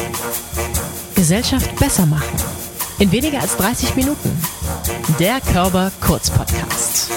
Gesellschaft besser machen. In weniger als 30 Minuten. Der Körber-Kurz-Podcast.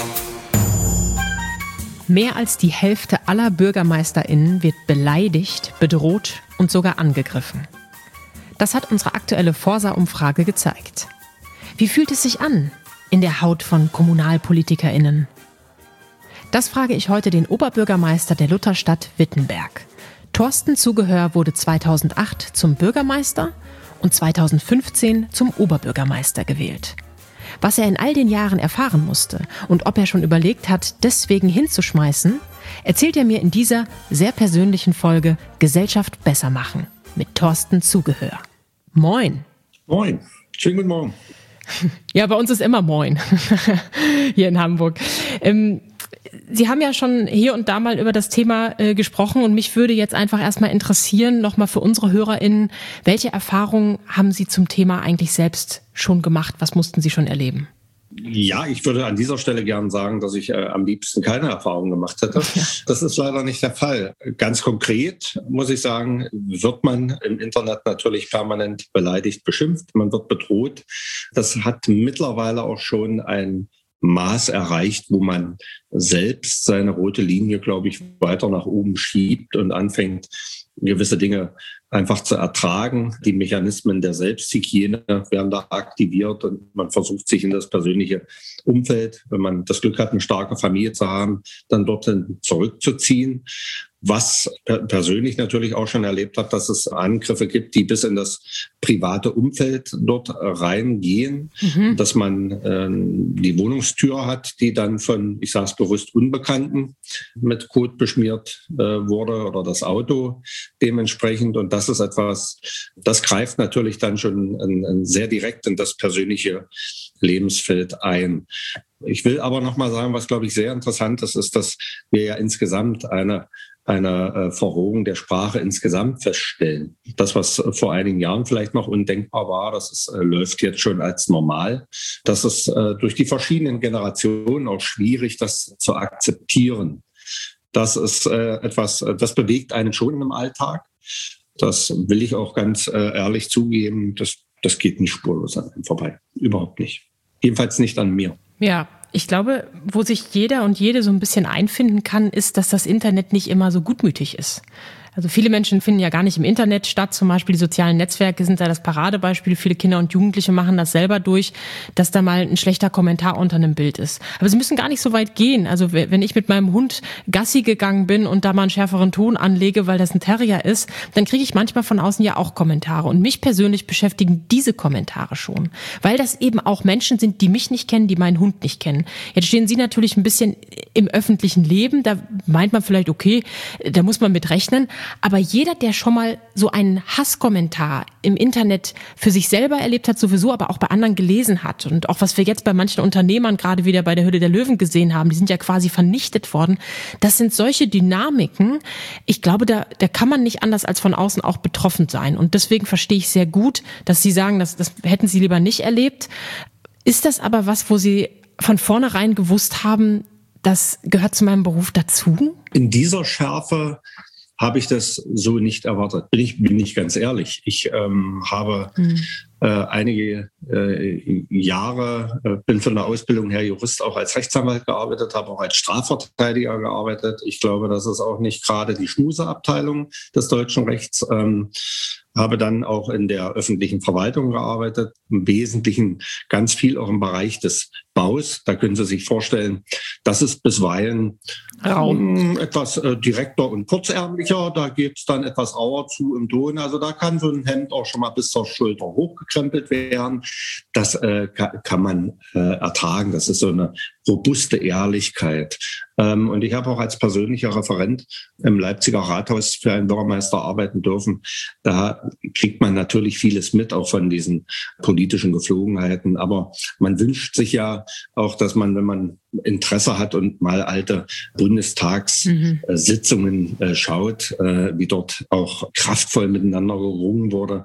Mehr als die Hälfte aller BürgermeisterInnen wird beleidigt, bedroht und sogar angegriffen. Das hat unsere aktuelle Forsa-Umfrage gezeigt. Wie fühlt es sich an in der Haut von KommunalpolitikerInnen? Das frage ich heute den Oberbürgermeister der Lutherstadt Wittenberg. Thorsten Zugehör wurde 2008 zum Bürgermeister und 2015 zum Oberbürgermeister gewählt. Was er in all den Jahren erfahren musste und ob er schon überlegt hat, deswegen hinzuschmeißen, erzählt er mir in dieser sehr persönlichen Folge Gesellschaft besser machen mit Thorsten Zugehör. Moin. Moin. Schönen guten Morgen. Ja, bei uns ist immer Moin hier in Hamburg. Sie haben ja schon hier und da mal über das Thema gesprochen und mich würde jetzt einfach erstmal interessieren, nochmal für unsere HörerInnen, welche Erfahrungen haben Sie zum Thema eigentlich selbst schon gemacht? Was mussten Sie schon erleben? Ja, ich würde an dieser Stelle gern sagen, dass ich am liebsten keine Erfahrung gemacht hätte. Das ist leider nicht der Fall. Ganz konkret muss ich sagen, wird man im Internet natürlich permanent beleidigt, beschimpft, man wird bedroht. Das hat mittlerweile auch schon ein Maß erreicht, wo man selbst seine rote Linie, glaube ich, weiter nach oben schiebt und anfängt, gewisse Dinge einfach zu ertragen. Die Mechanismen der Selbsthygiene werden da aktiviert und man versucht sich in das persönliche Umfeld, wenn man das Glück hat, eine starke Familie zu haben, dann dorthin zurückzuziehen. Was persönlich natürlich auch schon erlebt habe, dass es Angriffe gibt, die bis in das private Umfeld dort reingehen, dass man die Wohnungstür hat, die dann von, ich sage es bewusst, Unbekannten mit Kot beschmiert wurde oder das Auto dementsprechend. Und das ist etwas, das greift natürlich dann schon sehr direkt in das persönliche Lebensfeld ein. Ich will aber noch mal sagen, was, glaube ich, sehr interessant ist, dass wir ja insgesamt eine Verrohung der Sprache insgesamt feststellen. Das, was vor einigen Jahren vielleicht noch undenkbar war, läuft jetzt schon als normal. Das ist durch die verschiedenen Generationen auch schwierig, das zu akzeptieren. Das ist etwas, das bewegt einen schon im Alltag. Das will ich auch ganz ehrlich zugeben. Das geht nicht spurlos an einem vorbei. Überhaupt nicht. Jedenfalls nicht an mir. Ja. Ich glaube, wo sich jeder und jede so ein bisschen einfinden kann, ist, dass das Internet nicht immer so gutmütig ist. Also viele Menschen finden ja gar nicht im Internet statt. Zum Beispiel die sozialen Netzwerke sind da das Paradebeispiel. Viele Kinder und Jugendliche machen das selber durch, dass da mal ein schlechter Kommentar unter einem Bild ist. Aber sie müssen gar nicht so weit gehen. Also wenn ich mit meinem Hund Gassi gegangen bin und da mal einen schärferen Ton anlege, weil das ein Terrier ist, dann kriege ich manchmal von außen ja auch Kommentare. Und mich persönlich beschäftigen diese Kommentare schon. Weil das eben auch Menschen sind, die mich nicht kennen, die meinen Hund nicht kennen. Jetzt stehen Sie natürlich ein bisschen im öffentlichen Leben. Da meint man vielleicht, okay, da muss man mit rechnen. Aber jeder, der schon mal so einen Hasskommentar im Internet für sich selber erlebt hat, sowieso, aber auch bei anderen gelesen hat und auch was wir jetzt bei manchen Unternehmern gerade wieder bei der Höhle der Löwen gesehen haben, die sind ja quasi vernichtet worden. Das sind solche Dynamiken. Ich glaube, da kann man nicht anders als von außen auch betroffen sein. Und deswegen verstehe ich sehr gut, dass Sie sagen, das hätten Sie lieber nicht erlebt. Ist das aber was, wo Sie von vornherein gewusst haben, das gehört zu meinem Beruf dazu? In dieser Schärfe habe ich das so nicht erwartet. Bin ich ganz ehrlich. Ich habe einige Jahre, bin von der Ausbildung her Jurist, auch als Rechtsanwalt gearbeitet, habe auch als Strafverteidiger gearbeitet. Ich glaube, das ist auch nicht gerade die Schmuseabteilung des deutschen Rechts. Habe dann auch in der öffentlichen Verwaltung gearbeitet, im Wesentlichen ganz viel auch im Bereich des Baus. Da können Sie sich vorstellen, das ist bisweilen etwas direkter und kurzärmlicher. Da geht es dann etwas rauer zu im Ton. Also da kann so ein Hemd auch schon mal bis zur Schulter hochgekrempelt werden. Das kann man ertragen. Das ist so eine robuste Ehrlichkeit. Und ich habe auch als persönlicher Referent im Leipziger Rathaus für einen Bürgermeister arbeiten dürfen. Da kriegt man natürlich vieles mit, auch von diesen politischen Geflogenheiten. Aber man wünscht sich ja auch, dass man, wenn man Interesse hat und mal alte Bundestagssitzungen schaut, wie dort auch kraftvoll miteinander gerungen wurde,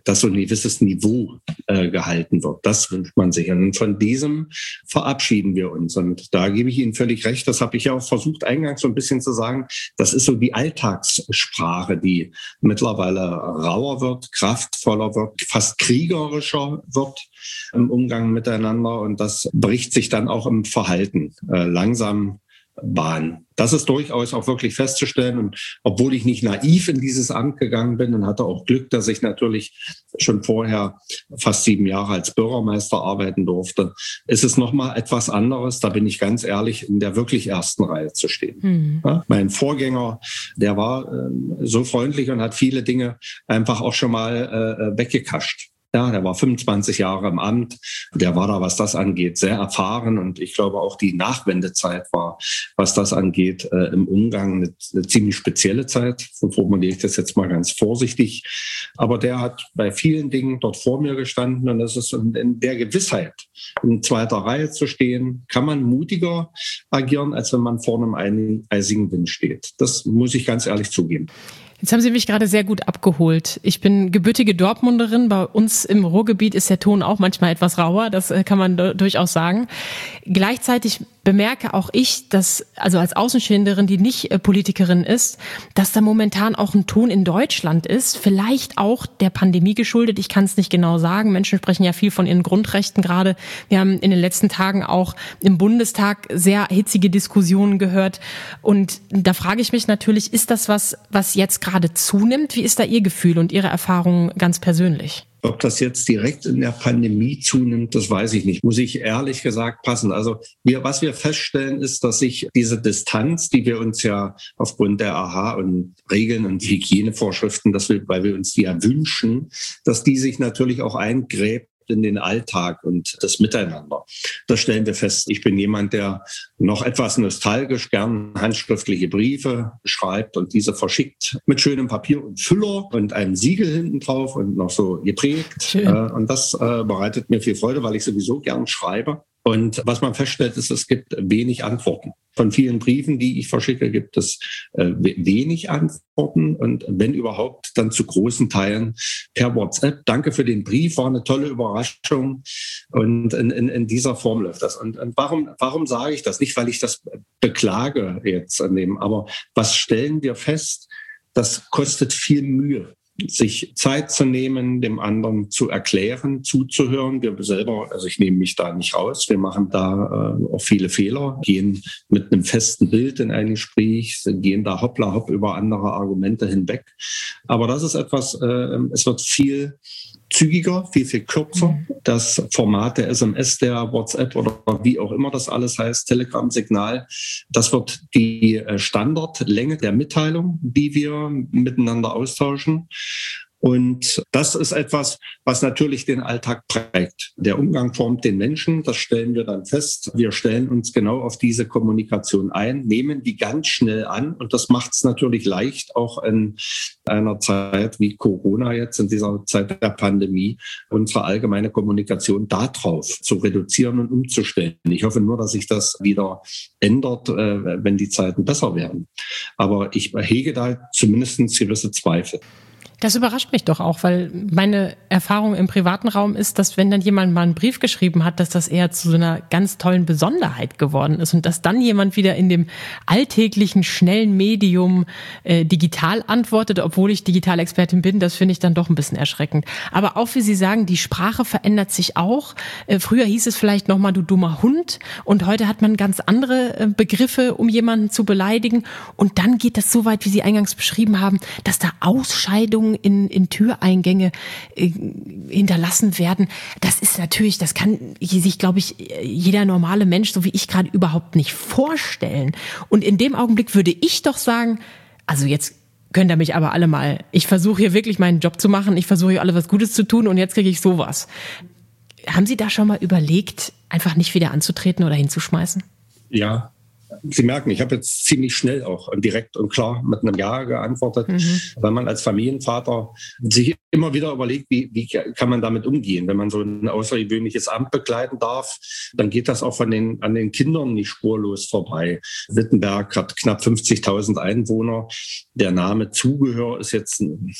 dass so ein gewisses Niveau gehalten wird. Das wünscht man sich. Und von diesem verabschieden wir uns. Und da gebe ich Ihnen völlig recht. Das habe ich ja auch versucht, eingangs so ein bisschen zu sagen. Das ist so die Alltagssprache, die mittlerweile rauer wird, kraftvoller wird, fast kriegerischer wird im Umgang miteinander. Und das bricht sich dann auch im Verhalten langsam Bahn. Das ist durchaus auch wirklich festzustellen. Und obwohl ich nicht naiv in dieses Amt gegangen bin und hatte auch Glück, dass ich natürlich schon vorher fast 7 Jahre als Bürgermeister arbeiten durfte, ist es nochmal etwas anderes. Da bin ich ganz ehrlich, in der wirklich ersten Reihe zu stehen. Ja, mein Vorgänger, der war so freundlich und hat viele Dinge einfach auch schon mal weggekascht. Ja, der war 25 Jahre im Amt. Der war da, was das angeht, sehr erfahren. Und ich glaube, auch die Nachwendezeit war, was das angeht, im Umgang eine ziemlich spezielle Zeit. So formuliere ich das jetzt mal ganz vorsichtig. Aber der hat bei vielen Dingen dort vor mir gestanden. Und das ist in der Gewissheit, in zweiter Reihe zu stehen, kann man mutiger agieren, als wenn man vor einem eisigen Wind steht. Das muss ich ganz ehrlich zugeben. Jetzt haben Sie mich gerade sehr gut abgeholt. Ich bin gebürtige Dortmunderin. Bei uns im Ruhrgebiet ist der Ton auch manchmal etwas rauer. Das kann man durchaus sagen. Gleichzeitig bemerke auch ich, dass, also als Außenstehende, die nicht Politikerin ist, dass da momentan auch ein Ton in Deutschland ist. Vielleicht auch der Pandemie geschuldet. Ich kann es nicht genau sagen. Menschen sprechen ja viel von ihren Grundrechten gerade. Wir haben in den letzten Tagen auch im Bundestag sehr hitzige Diskussionen gehört. Und da frage ich mich natürlich, ist das was jetzt gerade zunimmt? Wie ist da Ihr Gefühl und Ihre Erfahrung ganz persönlich? Ob das jetzt direkt in der Pandemie zunimmt, das weiß ich nicht. Muss ich ehrlich gesagt passen. Also was wir feststellen, ist, dass sich diese Distanz, die wir uns ja aufgrund der AHA und Regeln und Hygienevorschriften, weil wir uns die ja wünschen, dass die sich natürlich auch eingräbt in den Alltag und das Miteinander. Das stellen wir fest. Ich bin jemand, der noch etwas nostalgisch gern handschriftliche Briefe schreibt und diese verschickt mit schönem Papier und Füller und einem Siegel hinten drauf und noch so geprägt. Und das bereitet mir viel Freude, weil ich sowieso gern schreibe. Und was man feststellt, ist, es gibt wenig Antworten. Von vielen Briefen, die ich verschicke, gibt es wenig Antworten und wenn überhaupt, dann zu großen Teilen per WhatsApp. Danke für den Brief, war eine tolle Überraschung und in dieser Form läuft das. Und warum sage ich das? Nicht, weil ich das beklage jetzt an dem, aber was stellen wir fest? Das kostet viel Mühe, sich Zeit zu nehmen, dem anderen zu erklären, zuzuhören. Wir selber, also ich nehme mich da nicht raus, wir machen da auch viele Fehler, gehen mit einem festen Bild in ein Gespräch, gehen da hoppla hopp über andere Argumente hinweg. Aber das ist etwas, es wird viel zügiger, viel kürzer. Das Format der SMS, der WhatsApp oder wie auch immer das alles heißt, Telegram-Signal, das wird die Standardlänge der Mitteilung, die wir miteinander austauschen. Und das ist etwas, was natürlich den Alltag prägt. Der Umgang formt den Menschen, das stellen wir dann fest. Wir stellen uns genau auf diese Kommunikation ein, nehmen die ganz schnell an und das macht es natürlich leicht, auch in einer Zeit wie Corona jetzt, in dieser Zeit der Pandemie, unsere allgemeine Kommunikation darauf zu reduzieren und umzustellen. Ich hoffe nur, dass sich das wieder ändert, wenn die Zeiten besser werden. Aber ich hege da zumindest gewisse Zweifel. Das überrascht mich doch auch, weil meine Erfahrung im privaten Raum ist, dass wenn dann jemand mal einen Brief geschrieben hat, dass das eher zu so einer ganz tollen Besonderheit geworden ist und dass dann jemand wieder in dem alltäglichen, schnellen Medium digital antwortet, obwohl ich Digitalexpertin bin, das finde ich dann doch ein bisschen erschreckend. Aber auch wie Sie sagen, die Sprache verändert sich auch. Früher hieß es vielleicht nochmal, du dummer Hund, und heute hat man ganz andere Begriffe, um jemanden zu beleidigen, und dann geht das so weit, wie Sie eingangs beschrieben haben, dass da Ausscheidungen in Türeingänge hinterlassen werden. Das ist natürlich, das kann sich, glaube ich, jeder normale Mensch, so wie ich gerade, überhaupt nicht vorstellen. Und in dem Augenblick würde ich doch sagen, also jetzt könnt ihr mich aber alle mal, ich versuche hier wirklich meinen Job zu machen, ich versuche hier alle was Gutes zu tun und jetzt kriege ich sowas. Haben Sie da schon mal überlegt, einfach nicht wieder anzutreten oder hinzuschmeißen? Ja. Sie merken, ich habe jetzt ziemlich schnell auch direkt und klar mit einem Ja geantwortet, weil man als Familienvater sich immer wieder überlegt, wie kann man damit umgehen. Wenn man so ein außergewöhnliches Amt begleiten darf, dann geht das auch an den Kindern nicht spurlos vorbei. Wittenberg hat knapp 50.000 Einwohner. Der Name Zugehör ist jetzt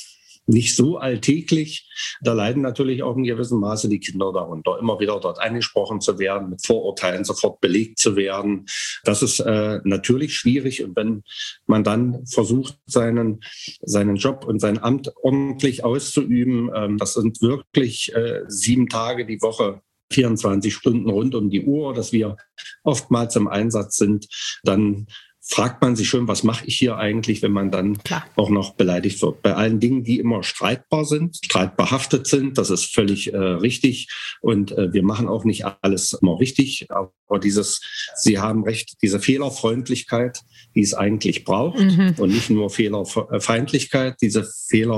nicht so alltäglich. Da leiden natürlich auch in gewissem Maße die Kinder darunter, immer wieder dort angesprochen zu werden, mit Vorurteilen sofort belegt zu werden. Das ist natürlich schwierig. Und wenn man dann versucht, seinen Job und sein Amt ordentlich auszuüben, das sind wirklich 7 Tage die Woche, 24 Stunden rund um die Uhr, dass wir oftmals im Einsatz sind, dann fragt man sich schon, was mache ich hier eigentlich, wenn man dann auch noch beleidigt wird. Bei allen Dingen, die immer streitbar sind, streitbehaftet sind, das ist völlig richtig. Und wir machen auch nicht alles immer richtig. Aber Sie haben recht, diese Fehlerfreundlichkeit, die es eigentlich braucht und nicht nur Fehlerfeindlichkeit, diese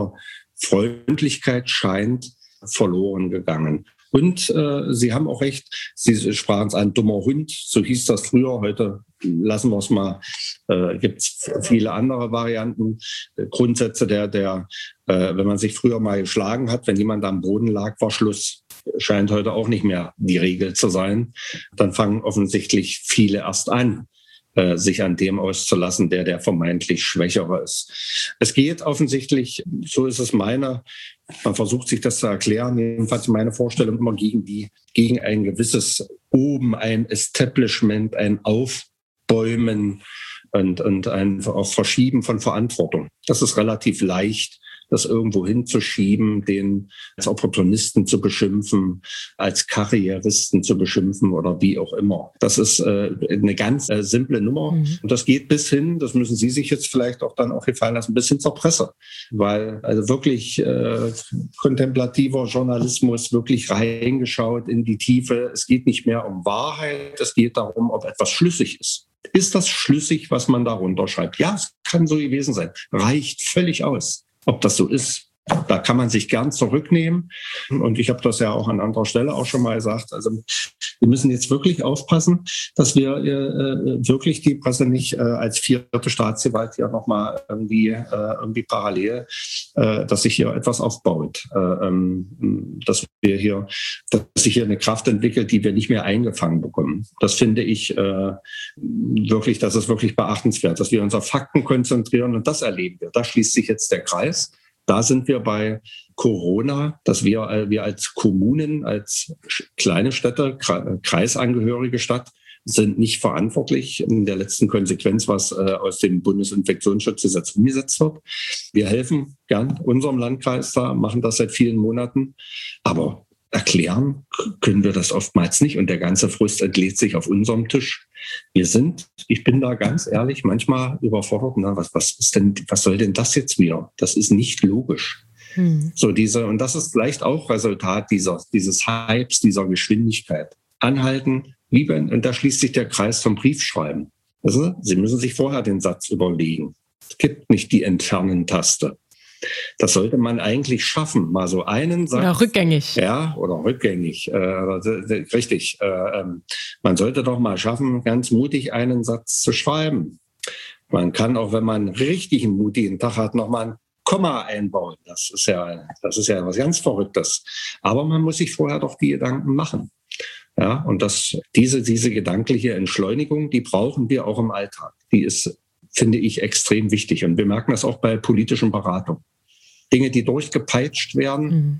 Fehlerfreundlichkeit scheint verloren gegangen. Und Sie haben auch recht, Sie sprachen es an, dummer Hund, so hieß das früher, heute lassen wir es mal, gibt es viele andere Varianten, Grundsätze wenn man sich früher mal geschlagen hat, wenn jemand am Boden lag, war Schluss, scheint heute auch nicht mehr die Regel zu sein. Dann fangen offensichtlich viele erst an, sich an dem auszulassen, der vermeintlich Schwächere ist. Es geht offensichtlich, so ist es man versucht sich das zu erklären, jedenfalls meine Vorstellung immer gegen ein gewisses Oben, ein Establishment, ein Aufbäumen und ein auch Verschieben von Verantwortung. Das ist relativ leicht, das irgendwo hinzuschieben, den als Opportunisten zu beschimpfen, als Karrieristen zu beschimpfen oder wie auch immer. Das ist eine ganz simple Nummer. Und das geht bis hin, das müssen Sie sich jetzt vielleicht auch dann auch gefallen lassen, bis hin zur Presse. Weil also wirklich kontemplativer Journalismus, wirklich reingeschaut in die Tiefe. Es geht nicht mehr um Wahrheit, es geht darum, ob etwas schlüssig ist. Ist das schlüssig, was man darunter schreibt? Ja, es kann so gewesen sein. Reicht völlig aus. Ob das so ist, da kann man sich gern zurücknehmen. Und ich habe das ja auch an anderer Stelle auch schon mal gesagt. Also wir müssen jetzt wirklich aufpassen, dass wir wirklich die Presse nicht als 4. Staatsgewalt hier nochmal irgendwie parallel, dass sich hier etwas aufbaut. Dass sich hier eine Kraft entwickelt, die wir nicht mehr eingefangen bekommen. Das finde ich wirklich, das ist wirklich beachtenswert, dass wir uns auf Fakten konzentrieren und das erleben wir. Da schließt sich jetzt der Kreis. Da sind wir bei Corona, dass wir als Kommunen, als kleine Städte, kreisangehörige Stadt, sind nicht verantwortlich in der letzten Konsequenz, was aus dem Bundesinfektionsschutzgesetz umgesetzt wird. Wir helfen gern unserem Landkreis da, machen das seit vielen Monaten. Aber erklären können wir das oftmals nicht. Und der ganze Frust entlädt sich auf unserem Tisch. Ich bin da ganz ehrlich, manchmal überfordert. Was soll denn das jetzt wieder? Das ist nicht logisch. Und das ist vielleicht auch Resultat dieses Hypes, dieser Geschwindigkeit. Anhalten, und da schließt sich der Kreis vom Briefschreiben. Also, Sie müssen sich vorher den Satz überlegen. Es gibt nicht die Entfernen-Taste. Das sollte man eigentlich schaffen, mal so einen Satz. Oder rückgängig. Ja, oder rückgängig. Richtig. Man sollte doch mal schaffen, ganz mutig einen Satz zu schreiben. Man kann auch, wenn man richtig einen mutigen Tag hat, noch mal ein Komma einbauen. Das ist ja was ganz Verrücktes. Aber man muss sich vorher doch die Gedanken machen. Ja, und diese gedankliche Entschleunigung, die brauchen wir auch im Alltag. Die ist, finde ich, extrem wichtig. Und wir merken das auch bei politischen Beratungen. Dinge, die durchgepeitscht werden,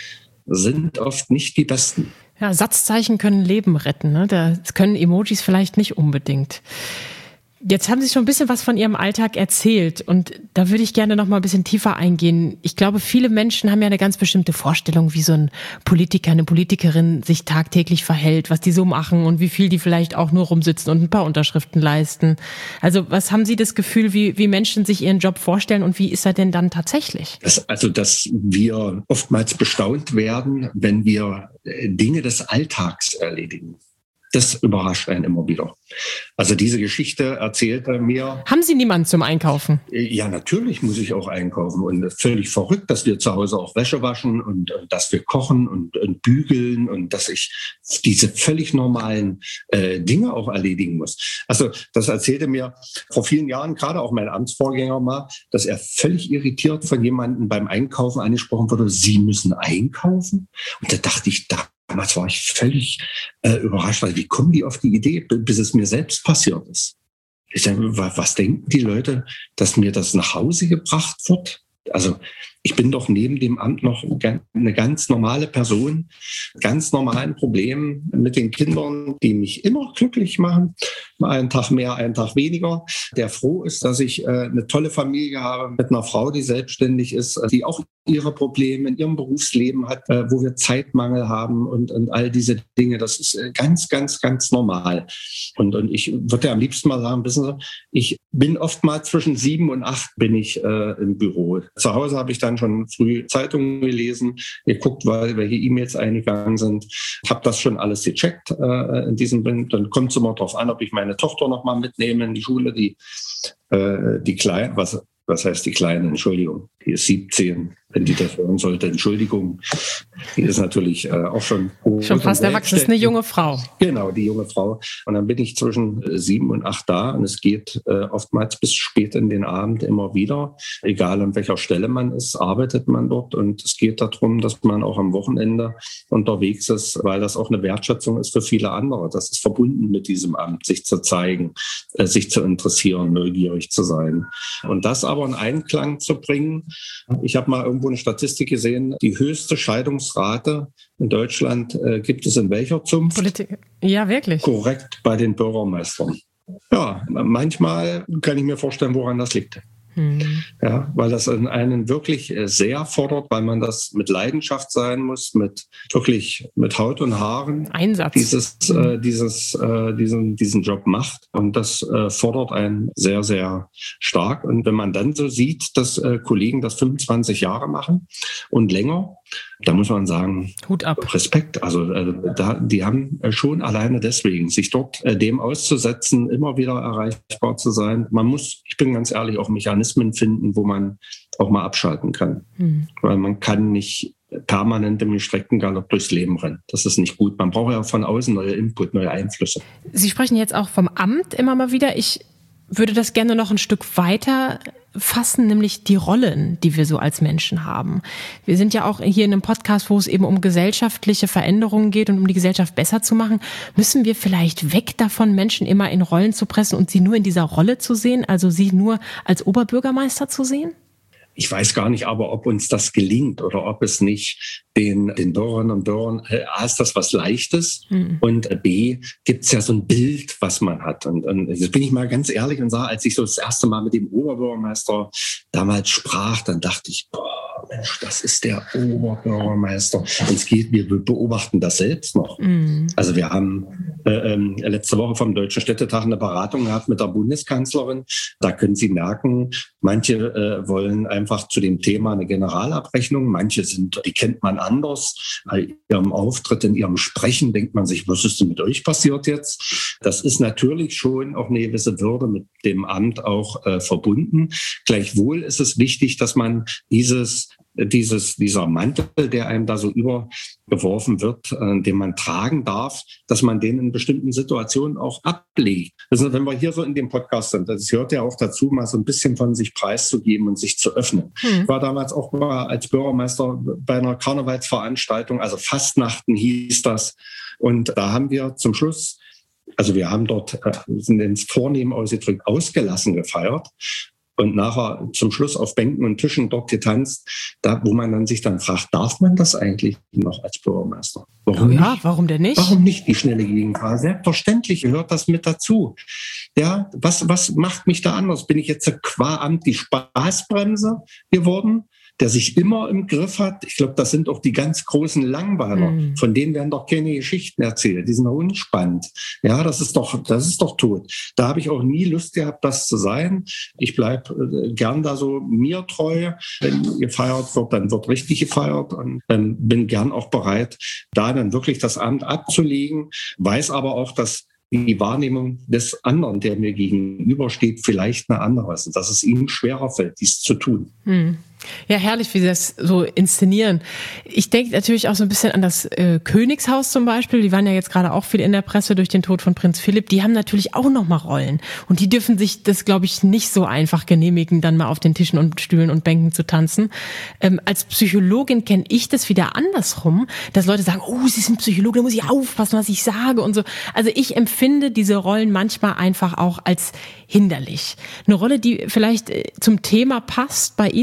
sind oft nicht die besten. Ja, Satzzeichen können Leben retten, ne? Das können Emojis vielleicht nicht unbedingt. Jetzt haben Sie schon ein bisschen was von Ihrem Alltag erzählt und da würde ich gerne noch mal ein bisschen tiefer eingehen. Ich glaube, viele Menschen haben ja eine ganz bestimmte Vorstellung, wie so ein Politiker, eine Politikerin sich tagtäglich verhält, was die so machen und wie viel die vielleicht auch nur rumsitzen und ein paar Unterschriften leisten. Also was haben Sie das Gefühl, wie Menschen sich ihren Job vorstellen und wie ist er denn dann tatsächlich? Dass wir oftmals bestaunt werden, wenn wir Dinge des Alltags erledigen. Das überrascht einen immer wieder. Also diese Geschichte erzählt er mir. Haben Sie niemanden zum Einkaufen? Ja, natürlich muss ich auch einkaufen. Und völlig verrückt, dass wir zu Hause auch Wäsche waschen und dass wir kochen und bügeln und dass ich diese völlig normalen Dinge auch erledigen muss. Also das erzählte mir vor vielen Jahren gerade auch mein Amtsvorgänger mal, dass er völlig irritiert von jemandem beim Einkaufen angesprochen wurde, Sie müssen einkaufen? Und da dachte ich, damals war ich völlig überrascht, weil wie kommen die auf die Idee, bis es mir selbst passiert ist? Ich sage, was denken die Leute, dass mir das nach Hause gebracht wird? Also ich bin doch neben dem Amt noch eine ganz normale Person, ganz normalen Problemen mit den Kindern, die mich immer glücklich machen. Einen Tag mehr, einen Tag weniger. Der froh ist, dass ich eine tolle Familie habe mit einer Frau, die selbstständig ist, die auch ihre Probleme in ihrem Berufsleben hat, wo wir Zeitmangel haben und all diese Dinge. Das ist ganz, ganz, ganz normal. Und ich würde am liebsten mal sagen, wissen Sie, ich bin oft mal zwischen 7 und 8 bin ich im Büro. Zu Hause habe ich dann schon früh Zeitungen gelesen, geguckt, welche E-Mails eingegangen sind, habe das schon alles gecheckt in diesem Bild. Dann kommt es immer darauf an, ob ich meine Tochter noch mal mitnehme in die Schule, die Kleine, was heißt die Kleine? Entschuldigung, die ist 17, wenn die das hören sollte. Entschuldigung, die ist natürlich auch schon fast erwachsen, ist eine junge Frau. Genau, die junge Frau. Und dann bin ich zwischen 7 und 8 da und es geht oftmals bis spät in den Abend immer wieder. Egal an welcher Stelle man ist, arbeitet man dort und es geht darum, dass man auch am Wochenende unterwegs ist, weil das auch eine Wertschätzung ist für viele andere. Das ist verbunden mit diesem Amt, sich zu zeigen, sich zu interessieren, neugierig zu sein. Und das aber in Einklang zu bringen. Ich habe mal irgendwo eine Statistik gesehen, die höchste Scheidungsrate in Deutschland gibt es in welcher Zunft? Politik. Ja, wirklich. Korrekt, bei den Bürgermeistern. Ja, manchmal kann ich mir vorstellen, woran das liegt. Ja, weil das einen wirklich sehr fordert, weil man das mit Leidenschaft sein muss, mit Haut und Haaren Einsatz. diesen Job macht. Und das fordert einen sehr, sehr stark. Und wenn man dann so sieht, dass Kollegen das 25 Jahre machen und länger, da muss man sagen, Hut ab. Respekt. Also die haben schon alleine deswegen, sich dort dem auszusetzen, immer wieder erreichbar zu sein. Man muss, ich bin ganz ehrlich, auch Mechanismen finden, wo man auch mal abschalten kann. Weil man kann nicht permanent im gestreckten Galopp durchs Leben rennen. Das ist nicht gut. Man braucht ja von außen neue Input, neue Einflüsse. Sie sprechen jetzt auch vom Amt immer mal wieder. Ich würde das gerne noch ein Stück weiter fassen, nämlich die Rollen, die wir so als Menschen haben. Wir sind ja auch hier in einem Podcast, wo es eben um gesellschaftliche Veränderungen geht und um die Gesellschaft besser zu machen. Müssen wir vielleicht weg davon, Menschen immer in Rollen zu pressen und sie nur in dieser Rolle zu sehen, also sie nur als Oberbürgermeister zu sehen? Ich weiß gar nicht, aber ob uns das gelingt oder ob es nicht den Bürgerinnen und Bürgern, A, ist das was Leichtes und B, gibt es ja so ein Bild, was man hat. Und jetzt bin ich mal ganz ehrlich und sage, als ich so das erste Mal mit dem Oberbürgermeister damals sprach, dann dachte ich, boah, Mensch, das ist der Oberbürgermeister. Und wir beobachten das selbst noch. Also wir haben letzte Woche vom Deutschen Städtetag eine Beratung gehabt mit der Bundeskanzlerin. Da können Sie merken, manche wollen einfach zu dem Thema eine Generalabrechnung. Manche die kennt man anders. Bei ihrem Auftritt, in ihrem Sprechen denkt man sich, was ist denn mit euch passiert jetzt? Das ist natürlich schon auch eine gewisse Würde mit dem Amt auch verbunden. Gleichwohl ist es wichtig, dass man dieser Mantel, der einem da so übergeworfen wird, den man tragen darf, dass man den in bestimmten Situationen auch ablegt. Also wenn wir hier so in dem Podcast sind, das gehört ja auch dazu, mal so ein bisschen von sich preiszugeben und sich zu öffnen. Ich war damals auch mal als Bürgermeister bei einer Karnevalsveranstaltung, also Fastnachten hieß das. Und da haben wir zum Schluss, also wir haben dort, sind ins Vornehmen ausgedrückt, ausgelassen gefeiert. Und nachher zum Schluss auf Bänken und Tischen dort getanzt, wo man dann sich dann fragt, darf man das eigentlich noch als Bürgermeister? Warum nicht? Warum denn nicht? Warum nicht die schnelle Gegenfrage? Selbstverständlich gehört das mit dazu. Ja, was macht mich da anders? Bin ich jetzt qua Amt die Spaßbremse geworden, der sich immer im Griff hat? Ich glaube, das sind auch die ganz großen Langweiler. Von denen werden doch keine Geschichten erzählt. Die sind unspannend. Ja, das ist doch tot. Da habe ich auch nie Lust gehabt, das zu sein. Ich bleibe gern da so mir treu. Wenn gefeiert wird, dann wird richtig gefeiert und bin gern auch bereit, da dann wirklich das Amt abzulegen. Weiß aber auch, dass die Wahrnehmung des anderen, der mir gegenübersteht, vielleicht eine andere ist. Und dass es ihm schwerer fällt, dies zu tun. Ja, herrlich, wie Sie das so inszenieren. Ich denke natürlich auch so ein bisschen an das Königshaus zum Beispiel. Die waren ja jetzt gerade auch viel in der Presse durch den Tod von Prinz Philipp. Die haben natürlich auch noch mal Rollen. Und die dürfen sich das, glaube ich, nicht so einfach genehmigen, dann mal auf den Tischen und Stühlen und Bänken zu tanzen. Als Psychologin kenne ich das wieder andersrum, dass Leute sagen, oh, Sie sind Psychologe, da muss ich aufpassen, was ich sage und so. Also ich empfinde diese Rollen manchmal einfach auch als hinderlich. Eine Rolle, die vielleicht zum Thema passt bei Ihnen, Sie haben es vorhin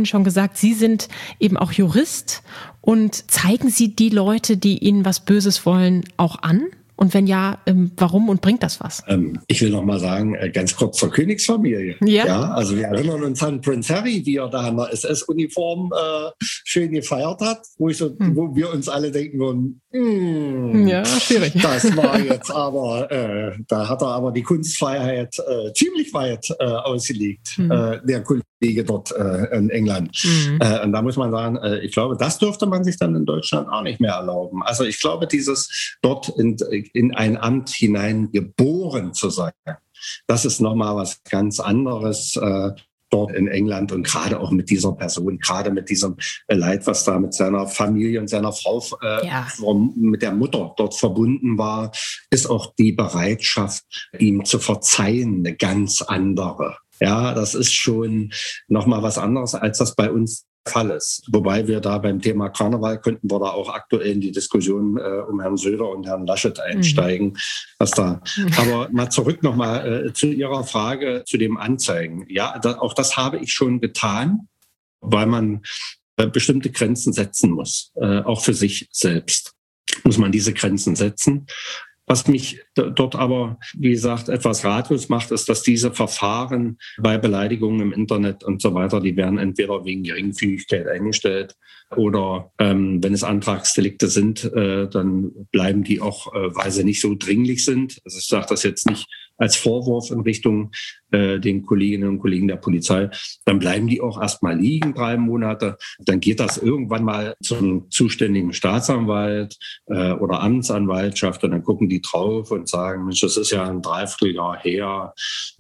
vorhin schon gesagt, Sie sind eben auch Jurist und zeigen Sie die Leute, die Ihnen was Böses wollen, auch an? Und wenn ja, warum und bringt das was? Ich will noch mal sagen, ganz kurz zur Königsfamilie. Ja. Also wir erinnern uns an Prince Harry, wie er da in der SS-Uniform schön gefeiert hat, wo wir uns alle denken würden, ja, schwierig. Das war jetzt aber, da hat er aber die Kunstfreiheit ziemlich weit ausgelegt, der Kollege dort in England. Und da muss man sagen, ich glaube, das dürfte man sich dann in Deutschland auch nicht mehr erlauben. Also ich glaube, dieses dort in ein Amt hinein geboren zu sein, das ist nochmal was ganz anderes dort in England und gerade auch mit dieser Person, gerade mit diesem Leid, was da mit seiner Familie und seiner Frau, mit der Mutter dort verbunden war, ist auch die Bereitschaft, ihm zu verzeihen, eine ganz andere. Ja, das ist schon nochmal was anderes, als das bei uns der Fall ist. Wobei wir da beim Thema Karneval könnten wir da auch aktuell in die Diskussion um Herrn Söder und Herrn Laschet einsteigen. Aber mal zurück nochmal zu Ihrer Frage zu dem Anzeigen. Ja, auch das habe ich schon getan, weil man bestimmte Grenzen setzen muss. Auch für sich selbst muss man diese Grenzen setzen. Was mich dort aber, wie gesagt, etwas ratlos macht, ist, dass diese Verfahren bei Beleidigungen im Internet und so weiter, die werden entweder wegen Geringfügigkeit eingestellt oder wenn es Antragsdelikte sind, dann bleiben die auch, weil sie nicht so dringlich sind. Also ich sage das jetzt nicht als Vorwurf in Richtung den Kolleginnen und Kollegen der Polizei, dann bleiben die auch erstmal liegen 3 Monate. Dann geht das irgendwann mal zum zuständigen Staatsanwalt oder Amtsanwaltschaft und dann gucken die drauf und sagen, Mensch, das ist ja ein Dreivierteljahr her.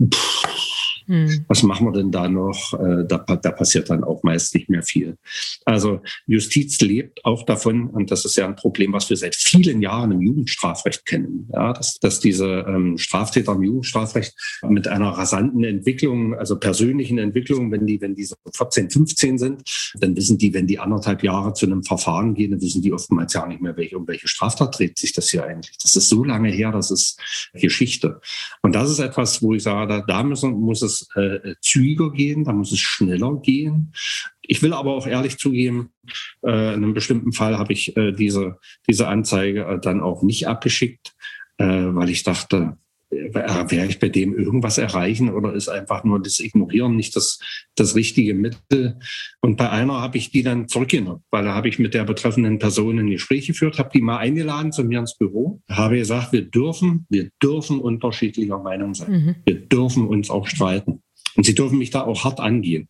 Was machen wir denn da noch? Da passiert dann auch meist nicht mehr viel. Also Justiz lebt auch davon, und das ist ja ein Problem, was wir seit vielen Jahren im Jugendstrafrecht kennen, ja, dass diese Straftäter im Jugendstrafrecht mit einer rasanten Entwicklung, also persönlichen Entwicklung, wenn die so 14, 15 sind, dann wissen die, wenn die 1,5 Jahre zu einem Verfahren gehen, dann wissen die oftmals ja nicht mehr, um welche Straftat dreht sich das hier eigentlich. Das ist so lange her, das ist Geschichte. Und das ist etwas, wo ich sage, da muss es zügiger gehen, da muss es schneller gehen. Ich will aber auch ehrlich zugeben, in einem bestimmten Fall habe ich diese Anzeige dann auch nicht abgeschickt, weil ich dachte, werde ich bei dem irgendwas erreichen oder ist einfach nur das Ignorieren nicht das richtige Mittel? Und bei einer habe ich die dann zurückgenommen, weil da habe ich mit der betreffenden Person ein Gespräch geführt, habe die mal eingeladen zu mir ins Büro, habe gesagt, wir dürfen unterschiedlicher Meinung sein. Wir dürfen uns auch streiten. Und Sie dürfen mich da auch hart angehen,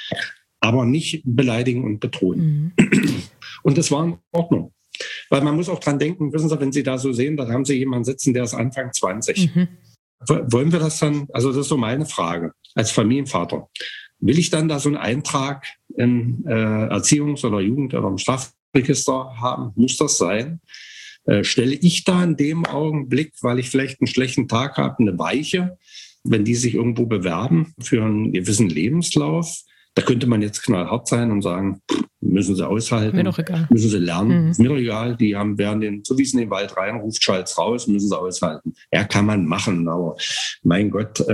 aber nicht beleidigen und bedrohen. Und das war in Ordnung. Weil man muss auch dran denken, wissen Sie, wenn Sie da so sehen, dann haben Sie jemanden sitzen, der ist Anfang 20. Wollen wir das dann, also das ist so meine Frage, als Familienvater. Will ich dann da so einen Eintrag im Erziehungs- oder Jugend- oder im Strafregister haben? Muss das sein? Stelle ich da in dem Augenblick, weil ich vielleicht einen schlechten Tag habe, eine Weiche, wenn die sich irgendwo bewerben für einen gewissen Lebenslauf? Da könnte man jetzt knallhart sein und sagen, müssen sie aushalten, mir doch egal. Müssen sie lernen, ist mir doch egal, die so wie es in den Wald reinruft, schalt's raus, müssen sie aushalten. Ja, kann man machen, aber mein Gott,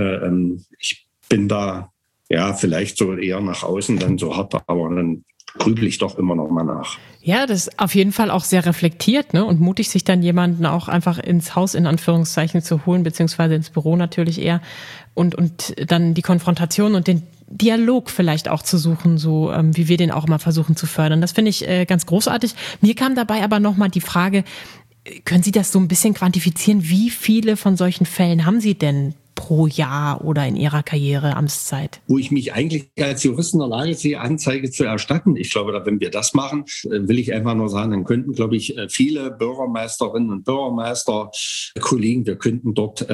ich bin da ja vielleicht so eher nach außen dann so hart, aber dann grübel ich doch immer noch mal nach. Ja, das ist auf jeden Fall auch sehr reflektiert, ne? Und mutig, sich dann jemanden auch einfach ins Haus in Anführungszeichen zu holen, beziehungsweise ins Büro natürlich eher und dann die Konfrontation und den Dialog vielleicht auch zu suchen, so wie wir den auch immer versuchen zu fördern. Das finde ich ganz großartig. Mir kam dabei aber nochmal die Frage, können Sie das so ein bisschen quantifizieren? Wie viele von solchen Fällen haben Sie denn pro Jahr oder in Ihrer Karriere, Amtszeit? Wo ich mich eigentlich als Jurist in der Lage sehe, Anzeige zu erstatten. Ich glaube, wenn wir das machen, will ich einfach nur sagen, dann könnten, glaube ich, viele Bürgermeisterinnen und Bürgermeister, Kollegen, wir könnten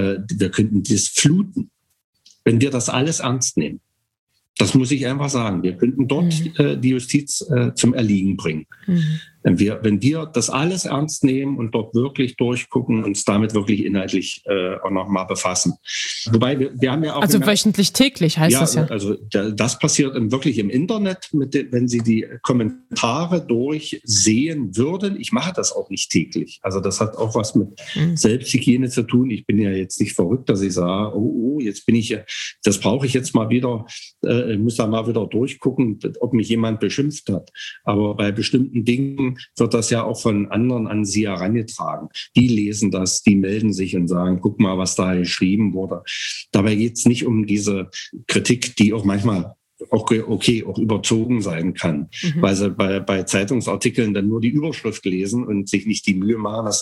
das fluten, wenn wir das alles ernst nehmen. Das muss ich einfach sagen. Wir könnten dort die Justiz zum Erliegen bringen. Wenn wir das alles ernst nehmen und dort wirklich durchgucken, uns damit wirklich inhaltlich auch nochmal befassen. Wobei wir haben ja auch... Also wöchentlich, täglich heißt das ja. Also das passiert wirklich im Internet, wenn Sie die Kommentare durchsehen würden. Ich mache das auch nicht täglich. Also das hat auch was mit Selbsthygiene zu tun. Ich bin ja jetzt nicht verrückt, dass ich sage, jetzt bin ich ja, das brauche ich jetzt mal wieder, ich muss da mal wieder durchgucken, ob mich jemand beschimpft hat. Aber bei bestimmten Dingen wird das ja auch von anderen an Sie herangetragen. Die lesen das, die melden sich und sagen, guck mal, was da geschrieben wurde. Dabei geht es nicht um diese Kritik, die auch manchmal auch überzogen sein kann, weil sie bei Zeitungsartikeln dann nur die Überschrift lesen und sich nicht die Mühe machen, dass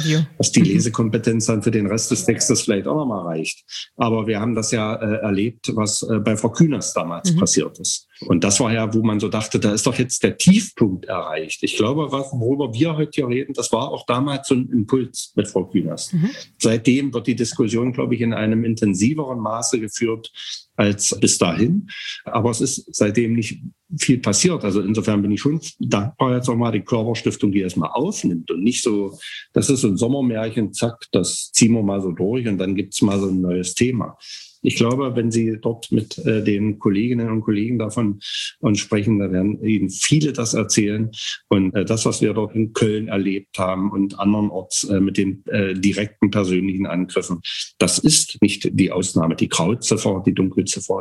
die Lesekompetenz dann für den Rest des Textes vielleicht auch nochmal reicht. Aber wir haben das ja erlebt, was bei Frau Künast damals passiert ist. Und das war ja, wo man so dachte, da ist doch jetzt der Tiefpunkt erreicht. Ich glaube, worüber wir heute hier reden, das war auch damals so ein Impuls mit Frau Künast. Seitdem wird die Diskussion, glaube ich, in einem intensiveren Maße geführt als bis dahin. Aber es ist seitdem nicht viel passiert. Also insofern bin ich schon dankbar jetzt auch mal die Körperstiftung, die das mal aufnimmt und nicht so, das ist so ein Sommermärchen, zack, das ziehen wir mal so durch und dann gibt's mal so ein neues Thema. Ich glaube, wenn Sie dort mit den Kolleginnen und Kollegen davon sprechen, dann werden Ihnen viele das erzählen. Und das, was wir dort in Köln erlebt haben und andernorts mit den direkten persönlichen Angriffen, das ist nicht die Ausnahme. Die Grauziffer, die Dunkelziffer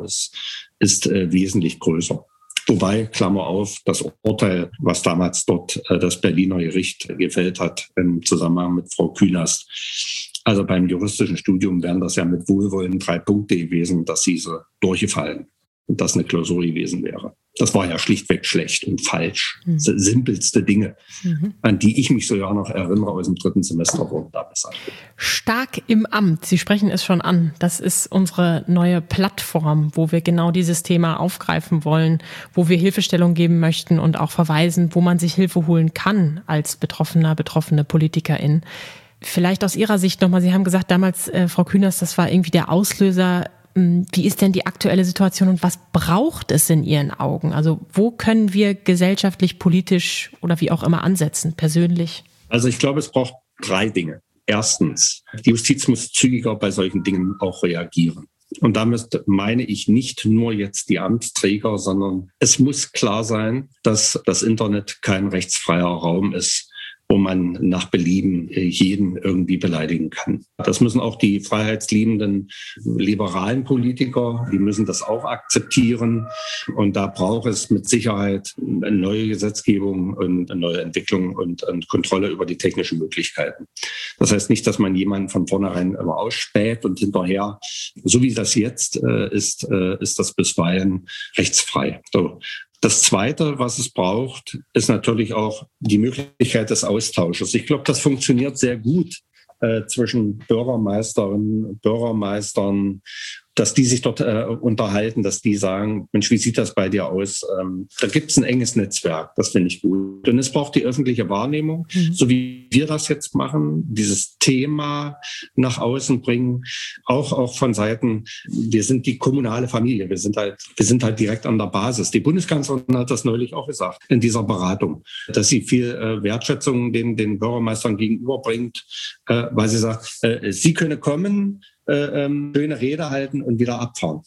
ist wesentlich größer. Wobei, Klammer auf, das Urteil, was damals dort das Berliner Gericht gefällt hat im Zusammenhang mit Frau Künast, also beim juristischen Studium wären das ja mit Wohlwollen 3 Punkte gewesen, dass diese durchgefallen und das eine Klausur gewesen wäre. Das war ja schlichtweg schlecht und falsch. Simpelste Dinge, an die ich mich sogar noch erinnere aus dem 3. Semester wurden da gesagt. Stark im Amt, Sie sprechen es schon an. Das ist unsere neue Plattform, wo wir genau dieses Thema aufgreifen wollen, wo wir Hilfestellung geben möchten und auch verweisen, wo man sich Hilfe holen kann als betroffene Politikerin. Vielleicht aus Ihrer Sicht nochmal, Sie haben gesagt damals, Frau Künast, das war irgendwie der Auslöser. Wie ist denn die aktuelle Situation und was braucht es in Ihren Augen? Also wo können wir gesellschaftlich, politisch oder wie auch immer ansetzen, persönlich? Also ich glaube, es braucht 3 Dinge. Erstens, die Justiz muss zügiger bei solchen Dingen auch reagieren. Und damit meine ich nicht nur jetzt die Amtsträger, sondern es muss klar sein, dass das Internet kein rechtsfreier Raum ist, wo man nach Belieben jeden irgendwie beleidigen kann. Das müssen auch die freiheitsliebenden liberalen Politiker, die müssen das auch akzeptieren. Und da braucht es mit Sicherheit eine neue Gesetzgebung und eine neue Entwicklung und Kontrolle über die technischen Möglichkeiten. Das heißt nicht, dass man jemanden von vornherein immer ausspäht und hinterher, so wie das jetzt ist das bisweilen rechtsfrei. So. Das Zweite, was es braucht, ist natürlich auch die Möglichkeit des Austausches. Ich glaube, das funktioniert sehr gut zwischen Bürgermeisterinnen und Bürgermeistern, dass die sich dort unterhalten, dass die sagen, Mensch, wie sieht das bei dir aus? Da gibt es ein enges Netzwerk, das finde ich gut. Und es braucht die öffentliche Wahrnehmung, so wie wir das jetzt machen, dieses Thema nach außen bringen, auch von Seiten, wir sind die kommunale Familie, wir sind halt direkt an der Basis. Die Bundeskanzlerin hat das neulich auch gesagt in dieser Beratung, dass sie viel Wertschätzung den Bürgermeistern gegenüberbringt, weil sie sagt, sie können kommen, schöne Rede halten und wieder abfahren.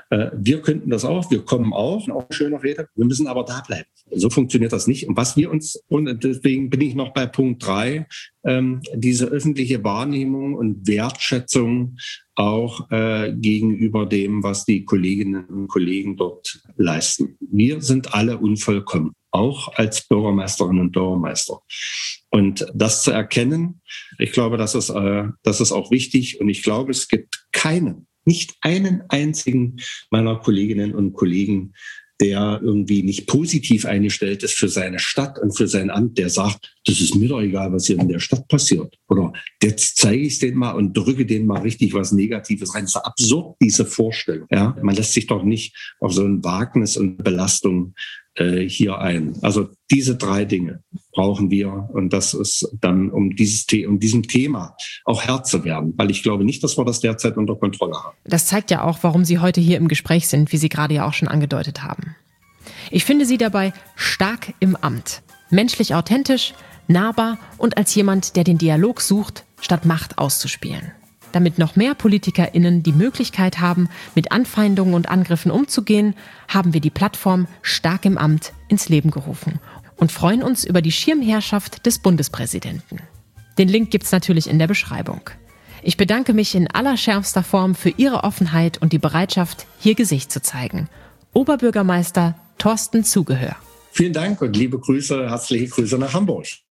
Wir könnten das auch, wir kommen auch eine schöne Rede, wir müssen aber da bleiben. So funktioniert das nicht. Und deswegen bin ich noch bei Punkt 3, diese öffentliche Wahrnehmung und Wertschätzung auch gegenüber dem, was die Kolleginnen und Kollegen dort leisten. Wir sind alle unvollkommen, auch als Bürgermeisterinnen und Bürgermeister. Und das zu erkennen, ich glaube, das ist auch wichtig. Und ich glaube, es gibt nicht einen einzigen meiner Kolleginnen und Kollegen, der irgendwie nicht positiv eingestellt ist für seine Stadt und für sein Amt, der sagt, das ist mir doch egal, was hier in der Stadt passiert. Oder jetzt zeige ich es denen mal und drücke denen mal richtig was Negatives rein. Das ist absurd, diese Vorstellung. Ja? Man lässt sich doch nicht auf so ein Wagnis und Belastung hier ein. Also diese 3 Dinge brauchen wir und das ist dann, um diesem Thema auch Herr zu werden, weil ich glaube nicht, dass wir das derzeit unter Kontrolle haben. Das zeigt ja auch, warum Sie heute hier im Gespräch sind, wie Sie gerade ja auch schon angedeutet haben. Ich finde Sie dabei stark im Amt. Menschlich authentisch, nahbar und als jemand, der den Dialog sucht, statt Macht auszuspielen. Damit noch mehr PolitikerInnen die Möglichkeit haben, mit Anfeindungen und Angriffen umzugehen, haben wir die Plattform Stark im Amt ins Leben gerufen und freuen uns über die Schirmherrschaft des Bundespräsidenten. Den Link gibt's natürlich in der Beschreibung. Ich bedanke mich in allerschärfster Form für Ihre Offenheit und die Bereitschaft, hier Gesicht zu zeigen. Oberbürgermeister Thorsten Zugehör. Vielen Dank und liebe Grüße, herzliche Grüße nach Hamburg.